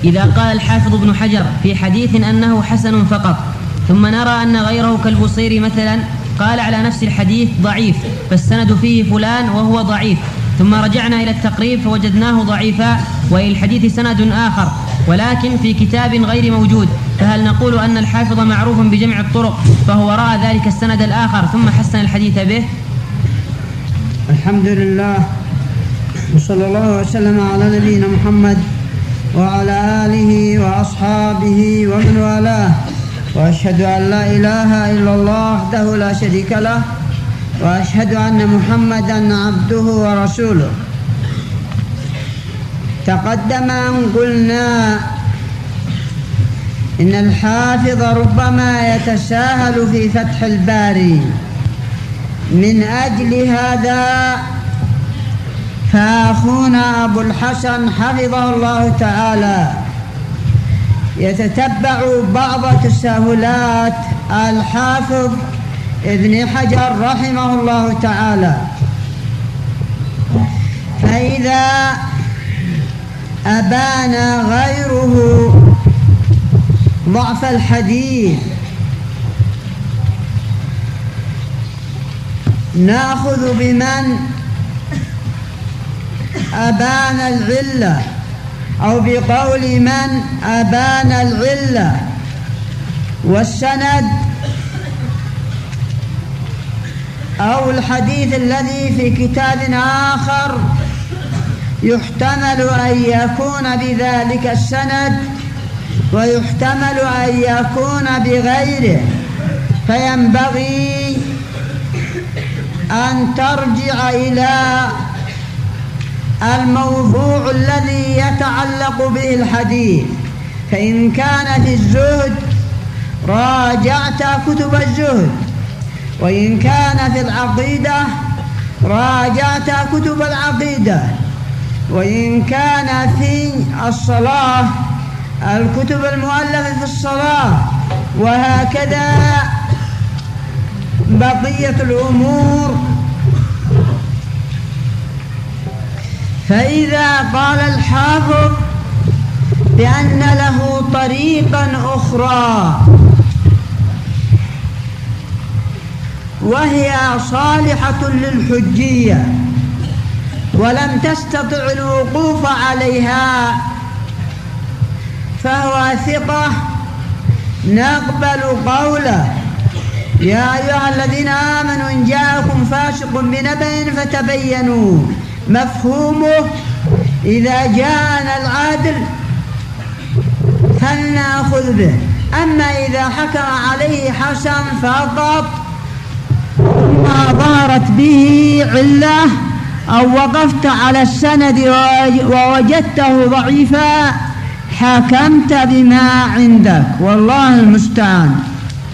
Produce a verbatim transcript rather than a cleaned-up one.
إذا قال الحافظ ابن حجر في حديث أنه حسن فقط، ثم نرى أن غيره كالبصيري مثلا قال على نفس الحديث ضعيف فالسند فيه فلان وهو ضعيف، ثم رجعنا إلى التقريب فوجدناه ضعيفا وإلى الحديث سند آخر ولكن في كتاب غير موجود، فهل نقول أن الحافظ معروف بجمع الطرق فهو رأى ذلك السند الآخر ثم حسن الحديث به؟ الحمد لله وصلى الله وسلم على نبينا محمد وعلى آله وأصحابه ومن والاه، وأشهد أن لا إله إلا الله وحده لا شريك له، وأشهد أن محمدًا عبده ورسوله. تقدم أن قلنا إن الحافظ ربما يتساهل في فتح الباري، من أجل هذا فأخونا أبو الحسن حفظه الله تعالى يتتبع بعض تساهلات الحافظ ابن حجر رحمه الله تعالى، فإذا أبان غيره ضعف الحديث نأخذ بمن أبان العلة، أو بقول من أبان العلة، والسند أو الحديث الذي في كتاب آخر يحتمل أن يكون بذلك السند ويحتمل أن يكون بغيره، فينبغي أن ترجع إلى الموضوع الذي يتعلق به الحديث. فإن كان في الزهد راجعت كتب الزهد، وإن كان في العقيدة راجعت كتب العقيدة، وإن كان في الصلاة الكتب المؤلفة في الصلاة، وهكذا بقية الأمور. فإذا قال الحافظ بأن له طريقا أخرى وهي صالحة للحجية ولم تستطع الوقوف عليها فهو ثقة نقبل قوله: يا أيها الذين آمنوا إن جاءكم فاسق بنبأ فتبينوا. مفهومه إذا جاءنا العادل فلنأخذ به، أما إذا حكم عليه حسن فقط ما ظهرت به علة أو وقفت على السند ووجدته ضعيفا حكمت بما عندك، والله المستعان.